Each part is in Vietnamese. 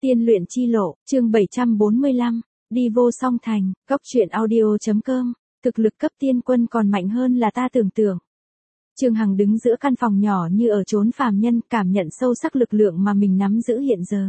Tiên luyện chi lộ, chương 745, đi vô song thành, góc truyện audio.com, thực lực cấp tiên quân còn mạnh hơn là ta tưởng tượng. Trương Hằng đứng giữa căn phòng nhỏ như ở chốn phàm nhân, cảm nhận sâu sắc lực lượng mà mình nắm giữ hiện giờ.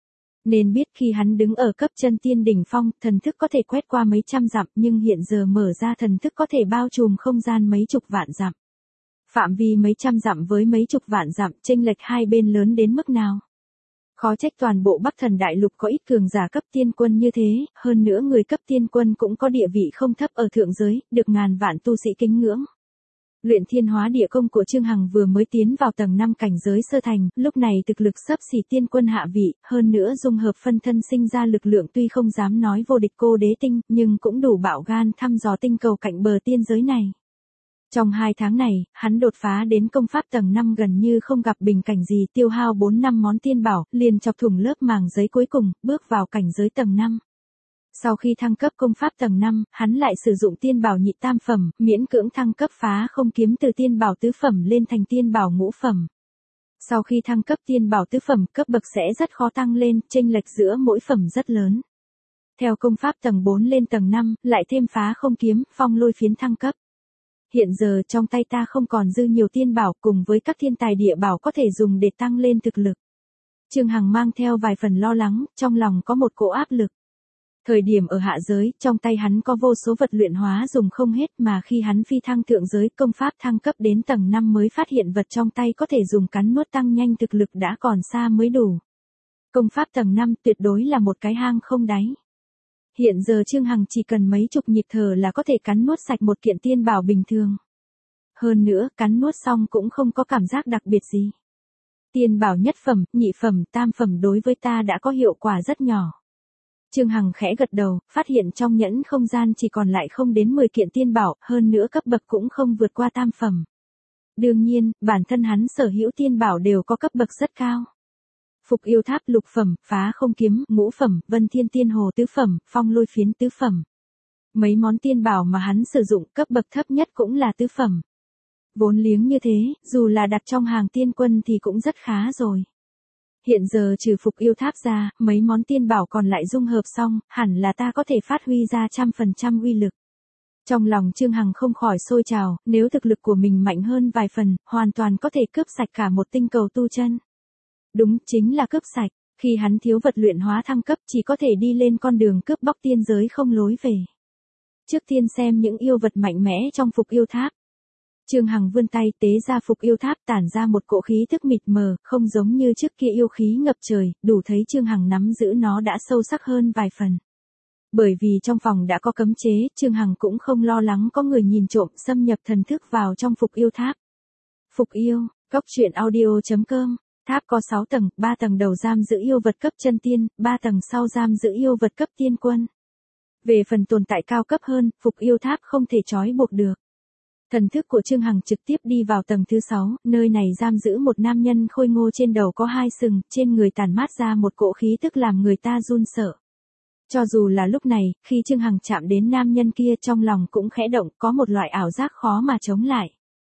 Nên biết khi hắn đứng ở cấp chân tiên đỉnh phong, thần thức có thể quét qua mấy trăm dặm, nhưng hiện giờ mở ra thần thức có thể bao trùm không gian mấy chục vạn dặm. Phạm vi mấy trăm dặm với mấy chục vạn dặm, chênh lệch hai bên lớn đến mức nào? Khó trách toàn bộ Bắc Thần Đại Lục có ít cường giả cấp tiên quân như thế, hơn nữa người cấp tiên quân cũng có địa vị không thấp ở thượng giới, được ngàn vạn tu sĩ kính ngưỡng. Luyện Thiên Hóa Địa Công của Trương Hằng vừa mới tiến vào tầng 5 cảnh giới sơ thành, lúc này thực lực xấp xỉ tiên quân hạ vị, hơn nữa dung hợp phân thân sinh ra lực lượng tuy không dám nói vô địch cô đế tinh, nhưng cũng đủ bạo gan thăm dò tinh cầu cạnh bờ tiên giới này. Trong 2 tháng này, hắn đột phá đến công pháp tầng 5 gần như không gặp bình cảnh gì, tiêu hao 4-5 món tiên bảo, liền chọc thủng lớp màng giấy cuối cùng, bước vào cảnh giới tầng 5. Sau khi thăng cấp công pháp tầng 5, hắn lại sử dụng tiên bảo nhị tam phẩm, miễn cưỡng thăng cấp phá không kiếm từ tiên bảo tứ phẩm lên thành tiên bảo ngũ phẩm. Sau khi thăng cấp tiên bảo tứ phẩm, cấp bậc sẽ rất khó tăng lên, chênh lệch giữa mỗi phẩm rất lớn. Theo công pháp tầng 4 lên tầng 5, lại thêm phá không kiếm, phong lôi phiến thăng cấp. Hiện giờ trong tay ta không còn dư nhiều tiên bảo cùng với các thiên tài địa bảo có thể dùng để tăng lên thực lực. Trương Hằng mang theo vài phần lo lắng, trong lòng có một cỗ áp lực. Thời điểm ở hạ giới, trong tay hắn có vô số vật luyện hóa dùng không hết mà khi hắn phi thăng thượng giới công pháp thăng cấp đến tầng 5 mới phát hiện vật trong tay có thể dùng cắn nuốt tăng nhanh thực lực đã còn xa mới đủ. Công pháp tầng 5 tuyệt đối là một cái hang không đáy. Hiện giờ Trương Hằng chỉ cần mấy chục nhịp thở là có thể cắn nuốt sạch một kiện tiên bảo bình thường. Hơn nữa, cắn nuốt xong cũng không có cảm giác đặc biệt gì. Tiên bảo nhất phẩm, nhị phẩm, tam phẩm đối với ta đã có hiệu quả rất nhỏ. Trương Hằng khẽ gật đầu, phát hiện trong nhẫn không gian chỉ còn lại không đến 10 kiện tiên bảo, hơn nữa cấp bậc cũng không vượt qua tam phẩm. Đương nhiên, bản thân hắn sở hữu tiên bảo đều có cấp bậc rất cao. Phục yêu tháp lục phẩm, phá không kiếm ngũ phẩm, vân thiên tiên hồ tứ phẩm, phong lôi phiến tứ phẩm. Mấy món tiên bảo mà hắn sử dụng cấp bậc thấp nhất cũng là tứ phẩm. Vốn liếng như thế, dù là đặt trong hàng tiên quân thì cũng rất khá rồi. Hiện giờ trừ phục yêu tháp ra, mấy món tiên bảo còn lại dung hợp xong, hẳn là ta có thể phát huy ra 100% uy lực. Trong lòng Trương Hằng không khỏi sôi trào, nếu thực lực của mình mạnh hơn vài phần, hoàn toàn có thể cướp sạch cả một tinh cầu tu chân. Đúng, chính là cướp sạch, khi hắn thiếu vật luyện hóa thăng cấp chỉ có thể đi lên con đường cướp bóc tiên giới không lối về. Trước tiên xem những yêu vật mạnh mẽ trong phục yêu tháp. Trương Hằng vươn tay tế ra phục yêu tháp tản ra một cỗ khí thức mịt mờ, không giống như trước kia yêu khí ngập trời, đủ thấy Trương Hằng nắm giữ nó đã sâu sắc hơn vài phần. Bởi vì trong phòng đã có cấm chế, Trương Hằng cũng không lo lắng có người nhìn trộm xâm nhập thần thức vào trong phục yêu tháp. Phục yêu, góc truyện audio.com. Tháp có 6 tầng, 3 tầng đầu giam giữ yêu vật cấp chân tiên, 3 tầng sau giam giữ yêu vật cấp tiên quân. Về phần tồn tại cao cấp hơn, phục yêu tháp không thể trói buộc được. Thần thức của Trương Hằng trực tiếp đi vào tầng thứ 6, nơi này giam giữ một nam nhân khôi ngô trên đầu có 2 sừng, trên người tản mát ra một cỗ khí tức làm người ta run sợ. Cho dù là lúc này, khi Trương Hằng chạm đến nam nhân kia trong lòng cũng khẽ động, có một loại ảo giác khó mà chống lại.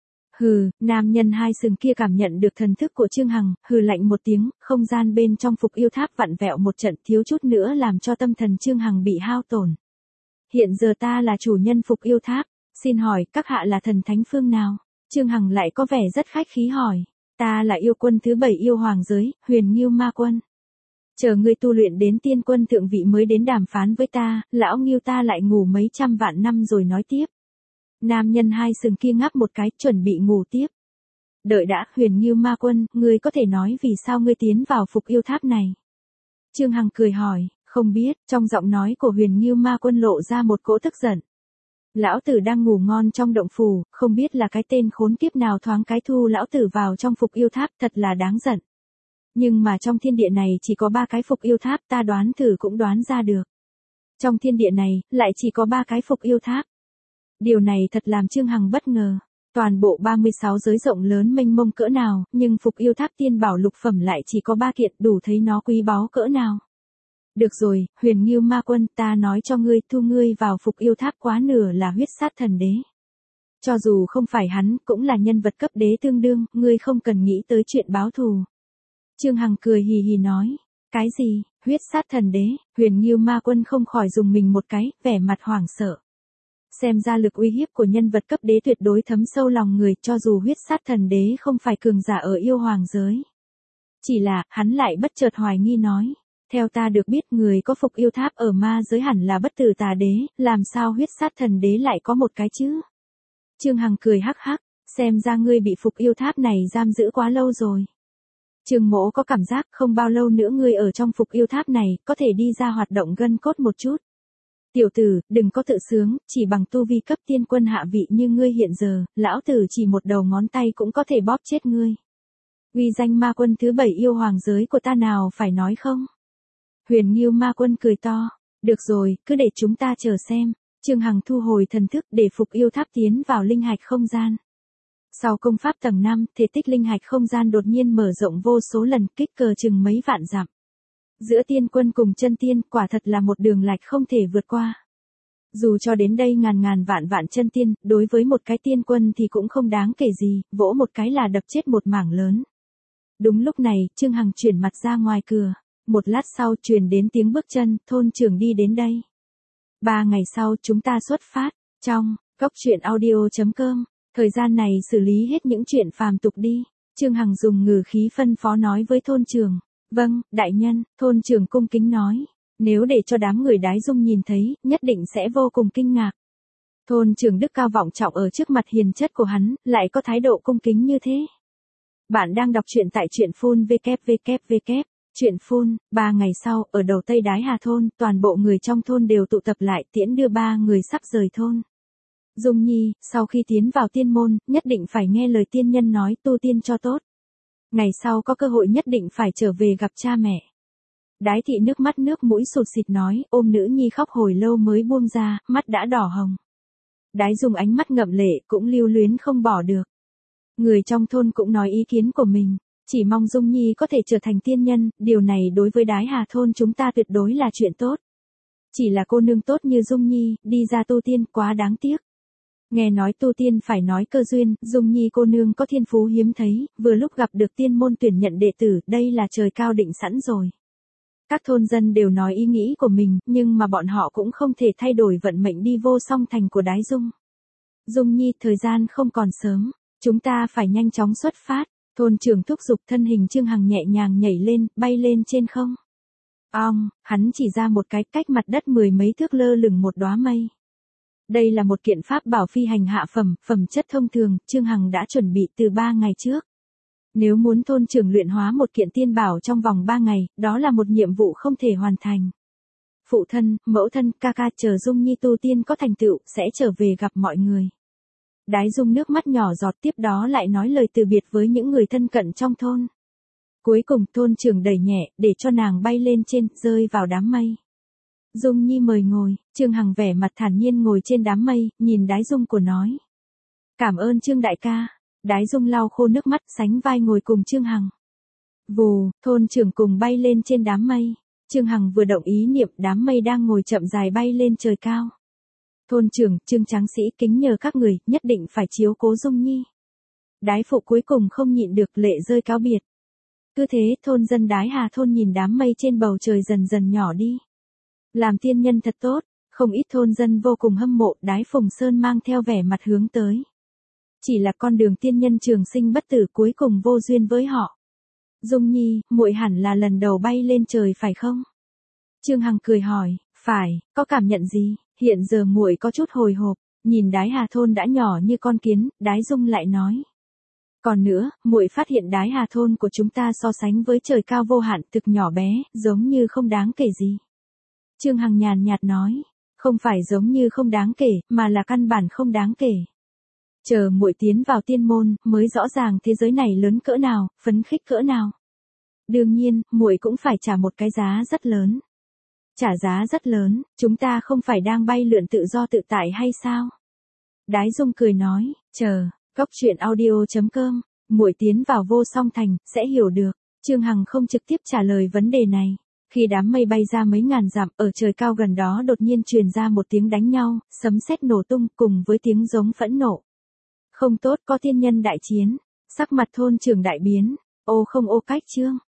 Hừ, nam nhân 2 sừng kia cảm nhận được thần thức của Trương Hằng, hừ lạnh một tiếng, không gian bên trong phục yêu tháp vặn vẹo một trận thiếu chút nữa làm cho tâm thần Trương Hằng bị hao tổn. Hiện giờ ta là chủ nhân phục yêu tháp, xin hỏi các hạ là thần thánh phương nào? Trương Hằng lại có vẻ rất khách khí hỏi. Ta là yêu quân thứ 7 yêu hoàng giới, Huyền Ngưu Ma Quân. Chờ ngươi tu luyện đến tiên quân thượng vị mới đến đàm phán với ta, lão Ngưu ta lại ngủ mấy trăm vạn năm rồi nói tiếp. Nam nhân 2 sừng kia ngáp một cái, chuẩn bị ngủ tiếp. Đợi đã, Huyền Ngưu Ma Quân, ngươi có thể nói vì sao ngươi tiến vào phục yêu tháp này? Trương Hằng cười hỏi, không biết, trong giọng nói của Huyền Ngưu Ma Quân lộ ra một cỗ tức giận. Lão tử đang ngủ ngon trong động phủ, không biết là cái tên khốn kiếp nào thoáng cái thu lão tử vào trong phục yêu tháp, thật là đáng giận. Nhưng mà trong thiên địa này chỉ có 3 cái phục yêu tháp, ta đoán thử cũng đoán ra được. Trong thiên địa này, lại chỉ có 3 cái phục yêu tháp. Điều này thật làm Trương Hằng bất ngờ. Toàn bộ 36 giới rộng lớn mênh mông cỡ nào, nhưng phục yêu tháp tiên bảo lục phẩm lại chỉ có 3 kiện, đủ thấy nó quý báu cỡ nào. Được rồi, Huyền Ngưu Ma Quân, ta nói cho ngươi, thu ngươi vào phục yêu tháp quá nửa là huyết sát thần đế. Cho dù không phải hắn, cũng là nhân vật cấp đế tương đương, ngươi không cần nghĩ tới chuyện báo thù. Trương Hằng cười hì hì nói, Cái gì, huyết sát thần đế, Huyền Ngưu Ma Quân không khỏi dùng mình một cái, vẻ mặt hoảng sợ. Xem ra lực uy hiếp của nhân vật cấp đế tuyệt đối thấm sâu lòng người, cho dù huyết sát thần đế không phải cường giả ở yêu hoàng giới. Chỉ là, hắn lại bất chợt hoài nghi nói. Theo ta được biết người có phục yêu tháp ở ma giới hẳn là Bất Tử Tà Đế, làm sao huyết sát thần đế lại có một cái chứ? Trương Hằng cười hắc hắc, xem ra ngươi bị phục yêu tháp này giam giữ quá lâu rồi. Trương Mỗ có cảm giác không bao lâu nữa ngươi ở trong phục yêu tháp này, có thể đi ra hoạt động gân cốt một chút. Tiểu tử, đừng có tự sướng, chỉ bằng tu vi cấp tiên quân hạ vị như ngươi hiện giờ, lão tử chỉ một đầu ngón tay cũng có thể bóp chết ngươi. Uy danh ma quân thứ 7 yêu hoàng giới của ta nào phải nói không? Huyền Ngưu Ma Quân cười to, được rồi, cứ để chúng ta chờ xem. Trương Hằng thu hồi thần thức để phục yêu tháp tiến vào linh hạch không gian. Sau công pháp tầng 5, thể tích linh hạch không gian đột nhiên mở rộng vô số lần, kích cỡ chừng mấy vạn dặm. Giữa tiên quân cùng chân tiên, quả thật là một đường lạch không thể vượt qua. Dù cho đến đây ngàn vạn chân tiên, đối với một cái tiên quân thì cũng không đáng kể gì, vỗ một cái là đập chết một mảng lớn. Đúng lúc này, Trương Hằng chuyển mặt ra ngoài cửa. Một lát sau truyền đến tiếng bước chân, thôn trưởng đi đến đây. 3 ngày sau chúng ta xuất phát, trong, góc truyện audio.com, thời gian này xử lý hết những chuyện phàm tục đi. Trương Hằng dùng ngữ khí phân phó nói với thôn trưởng. Vâng, đại nhân, thôn trưởng cung kính nói. Nếu để cho đám người Đái Dung nhìn thấy, nhất định sẽ vô cùng kinh ngạc. Thôn trưởng đức cao vọng trọng ở trước mặt hiền chất của hắn, lại có thái độ cung kính như thế. Bạn đang đọc truyện tại truyện phun www. Chuyện phun, 3 ngày sau, ở đầu Tây Đái Hà thôn, toàn bộ người trong thôn đều tụ tập lại tiễn đưa 3 người sắp rời thôn. Dung Nhi, sau khi tiến vào tiên môn, nhất định phải nghe lời tiên nhân nói tu tiên cho tốt. Ngày sau có cơ hội nhất định phải trở về gặp cha mẹ. Đái thị nước mắt nước mũi sụt sịt nói, ôm nữ nhi khóc hồi lâu mới buông ra, mắt đã đỏ hồng. Đái Dung ánh mắt ngậm lệ cũng lưu luyến không bỏ được. Người trong thôn cũng nói ý kiến của mình. Chỉ mong Dung Nhi có thể trở thành tiên nhân, điều này đối với Đái Hà thôn chúng ta tuyệt đối là chuyện tốt. Chỉ là cô nương tốt như Dung Nhi, đi ra tu tiên quá đáng tiếc. Nghe nói tu tiên phải nói cơ duyên, Dung Nhi cô nương có thiên phú hiếm thấy, vừa lúc gặp được tiên môn tuyển nhận đệ tử, đây là trời cao định sẵn rồi. Các thôn dân đều nói ý nghĩ của mình, nhưng mà bọn họ cũng không thể thay đổi vận mệnh đi vô song thành của Đái Dung. Dung Nhi, thời gian không còn sớm, chúng ta phải nhanh chóng xuất phát. Thôn trưởng thúc giục, thân hình Trương Hằng nhẹ nhàng nhảy lên, bay lên trên không. Hắn chỉ ra một cái, cách mặt đất 10 mấy thước lơ lửng một đóa mây. Đây là một kiện pháp bảo phi hành hạ phẩm, phẩm chất thông thường, Trương Hằng đã chuẩn bị từ 3 ngày trước. Nếu muốn thôn trưởng luyện hóa một kiện tiên bảo trong vòng 3 ngày, đó là một nhiệm vụ không thể hoàn thành. Phụ thân, mẫu thân, ca ca chờ Dung Nhi tu tiên có thành tựu, sẽ trở về gặp mọi người. Đái Dung nước mắt nhỏ giọt, tiếp đó lại nói lời từ biệt với những người thân cận trong thôn. Cuối cùng thôn trưởng đẩy nhẹ, để cho nàng bay lên trên, rơi vào đám mây. Dung Nhi mời ngồi, Trương Hằng vẻ mặt thản nhiên ngồi trên đám mây, nhìn Đái Dung của nói. Cảm ơn Trương đại ca. Đái Dung lau khô nước mắt, sánh vai ngồi cùng Trương Hằng. Vù, thôn trưởng cùng bay lên trên đám mây. Trương Hằng vừa động ý niệm, đám mây đang ngồi chậm dài bay lên trời cao. Thôn trưởng, Trương tráng sĩ kính nhờ các người, nhất định phải chiếu cố Dung Nhi. Đái phụ cuối cùng không nhịn được, lệ rơi cáo biệt. Cứ thế, thôn dân Đái Hà thôn nhìn đám mây trên bầu trời dần dần nhỏ đi. Làm tiên nhân thật tốt, không ít thôn dân vô cùng hâm mộ, Đái Phùng Sơn mang theo vẻ mặt hướng tới. Chỉ là con đường tiên nhân trường sinh bất tử cuối cùng vô duyên với họ. Dung Nhi, muội hẳn là lần đầu bay lên trời phải không? Trương Hằng cười hỏi, phải, có cảm nhận gì? Hiện giờ muội có chút hồi hộp, nhìn Đái Hà thôn đã nhỏ như con kiến, Đái Dung lại nói. Còn nữa, muội phát hiện Đái Hà thôn của chúng ta so sánh với trời cao vô hạn thực nhỏ bé, giống như không đáng kể gì. Trương Hằng nhàn nhạt nói, không phải giống như không đáng kể, mà là căn bản không đáng kể. Chờ muội tiến vào tiên môn, mới rõ ràng thế giới này lớn cỡ nào, phấn khích cỡ nào. Đương nhiên, muội cũng phải trả một cái giá rất lớn. Trả giá rất lớn, chúng ta không phải đang bay lượn tự do tự tại hay sao? Đái Dung cười nói, chờ, góc truyện audio.com, muội tiến vào vô song thành, sẽ hiểu được. Trương Hằng không trực tiếp trả lời vấn đề này. Khi đám mây bay ra mấy ngàn dặm, ở trời cao gần đó đột nhiên truyền ra một tiếng đánh nhau, sấm sét nổ tung cùng với tiếng giống phẫn nộ. Không tốt, có tiên nhân đại chiến. Sắc mặt thôn trưởng đại biến. Ô không ô cách Trương.